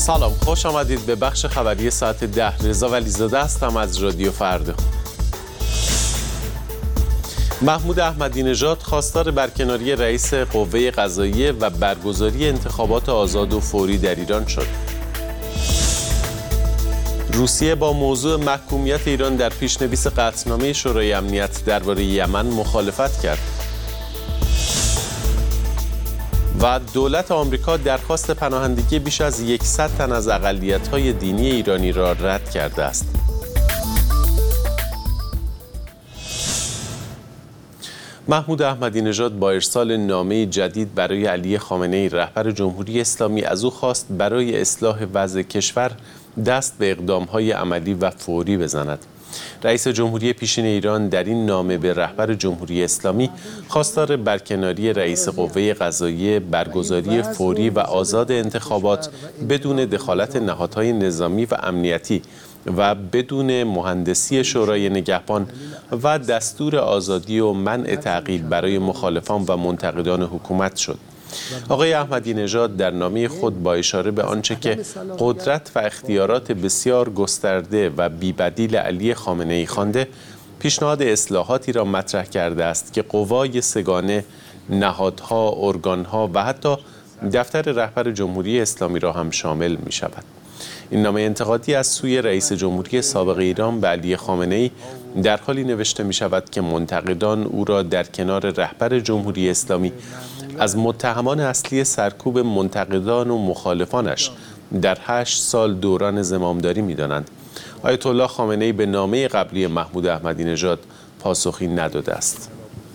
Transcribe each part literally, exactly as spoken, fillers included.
سلام، خوش آمدید به بخش خبری ساعت ده. رضا ولیزاده هستم از رادیو فردا. محمود احمدی نژاد خواستار برکناری رئیس قوه قضاییه و برگزاری انتخابات آزاد و فوری در ایران شد. روسیه با موضوع محکومیت ایران در پیشنویس قطعنامه شورای امنیت درباره یمن مخالفت کرد. و دولت آمریکا درخواست پناهندگی بیش از صد تن از اقلیت‌های دینی ایرانی را رد کرده است. محمود احمدی نژاد با ارسال نامه جدید برای علی خامنه‌ای رهبر جمهوری اسلامی از او خواست برای اصلاح وضع کشور دست به اقدام‌های عملی و فوری بزند. رئیس جمهوری پیشین ایران در این نامه به رهبر جمهوری اسلامی خواستار برکناری رئیس قوه قضاییه، برگزاری فوری و آزاد انتخابات بدون دخالت نهادهای نظامی و امنیتی و بدون مهندسی شورای نگهبان و دستور آزادی و منع تعقیب برای مخالفان و منتقدان حکومت شد. آقای احمدی نژاد در نامه خود با اشاره به آنچه که قدرت و اختیارات بسیار گسترده و بی‌بدیل علی خامنه‌ای خوانده، پیشنهاد اصلاحاتی را مطرح کرده است که قوای سگانه، نهادها، ارگانها و حتی دفتر رهبر جمهوری اسلامی را هم شامل می شود. این نامه انتقادی از سوی رئیس جمهوری سابق ایران به علی خامنه‌ای در حالی نوشته می شود که منتقدان او را در کنار رهبر جمهوری اسلامی از متهمان اصلی سرکوب منتقدان و مخالفانش در هشت سال دوران زمامداری می دانند. آیت الله خامنه‌ای به نامه قبلی محمود احمدی نژاد پاسخی نداده است.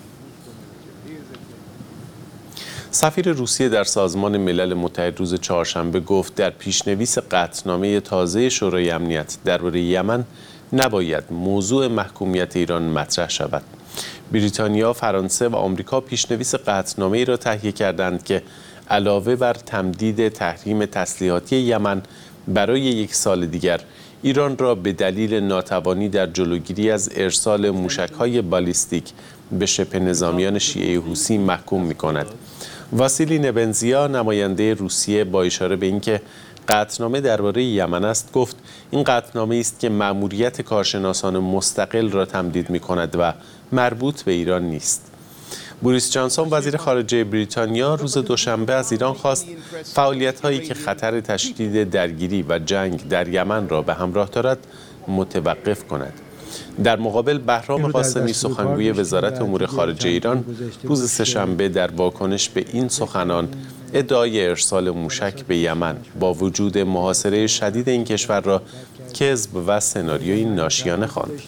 سفیر روسیه در سازمان ملل متحد روز چهارشنبه گفت در پیشنویس قطعنامه تازه شورای امنیت درباره یمن نباید موضوع محکومیت ایران مطرح شود. بریتانیا، فرانسه و آمریکا پیشنویس قطعنامه‌ای را تهیه کردند که علاوه بر تمدید تحریم تسلیحاتی یمن برای یک سال دیگر، ایران را به دلیل ناتوانی در جلوگیری از ارسال موشک‌های بالیستیک به شبه نظامیان شیعه حوثی محکوم می‌کند. واسیلی نبنزیا، نماینده روسیه، با اشاره به اینکه قطعنامه درباره یمن است گفت این قطعنامه است که مأموریت کارشناسان مستقل را تمدید می‌کند و مربوط به ایران نیست. بوریس جانسون، وزیر خارجه بریتانیا، روز دوشنبه از ایران خواست فعالیت‌هایی که خطر تشدید درگیری و جنگ در یمن را به همراه دارد متوقف کند. در مقابل بهرام قاسمی، سخنگوی وزارت امور خارجه ایران، روز سه‌شنبه در واکنش به این سخنان ادعای ارسال موشک به یمن با وجود محاصره شدید این کشور را کذب و سناریوی ناشیانه خواند.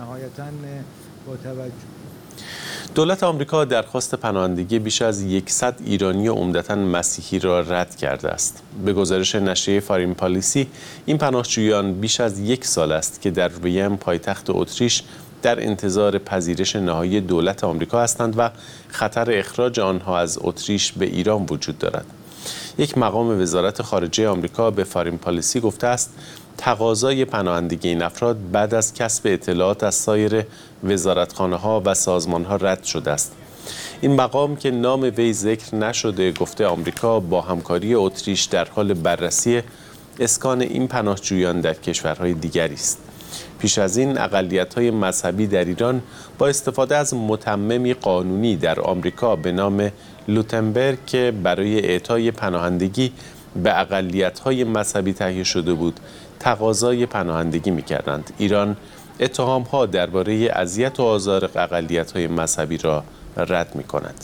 دولت آمریکا درخواست پناهندگی بیش از صد ایرانی عمدتاً مسیحی را رد کرده است. به گزارش نشریه فارین پالیسی، این پناهجویان بیش از یک سال است که در وین، پایتخت اتریش، در انتظار پذیرش نهایی دولت آمریکا هستند و خطر اخراج آنها از اتریش به ایران وجود دارد. یک مقام وزارت خارجه آمریکا به فارین پالیسی گفته است تقاضای پناهندگی این افراد بعد از کسب اطلاعات از سایر وزارتخانه‌ها و سازمان‌ها رد شده است. این مقام که نام وی ذکر نشده گفته آمریکا با همکاری اتریش در حال بررسی اسکان این پناهجویان در کشورهای دیگری است. پیش از این اقلیت‌های مذهبی در ایران با استفاده از متممی قانونی در آمریکا به نام لوتنبرگ که برای اعطای پناهندگی به اقلیت‌های مذهبی تهیه شده بود، تقاضای پناهندگی می‌کردند. ایران اتهام‌ها درباره اذیت و آزار اقلیت‌های مذهبی را رد می‌کند.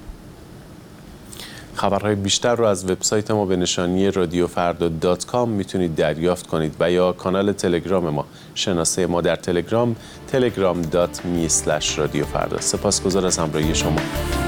خبرهای بیشتر را از وبسایت ما به نشانی رادیو فردا دات کام میتونید دریافت کنید و یا کانال تلگرام ما، شناسه ما در تلگرام تلگرام دات می اسلش رادیو فردا. سپاسگزار از همراهی شما.